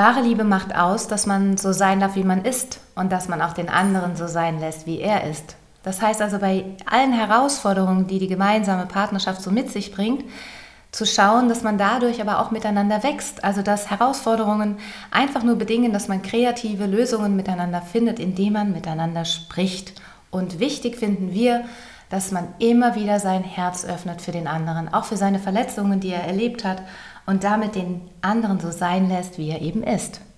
Wahre Liebe macht aus, dass man so sein darf, wie man ist und dass man auch den anderen so sein lässt, wie er ist. Das heißt also, bei allen Herausforderungen, die die gemeinsame Partnerschaft so mit sich bringt, zu schauen, dass man dadurch aber auch miteinander wächst. Also dass Herausforderungen einfach nur bedingen, dass man kreative Lösungen miteinander findet, indem man miteinander spricht. Und wichtig finden wir, dass man immer wieder sein Herz öffnet für den anderen, auch für seine Verletzungen, die er erlebt hat, und damit den anderen so sein lässt, wie er eben ist.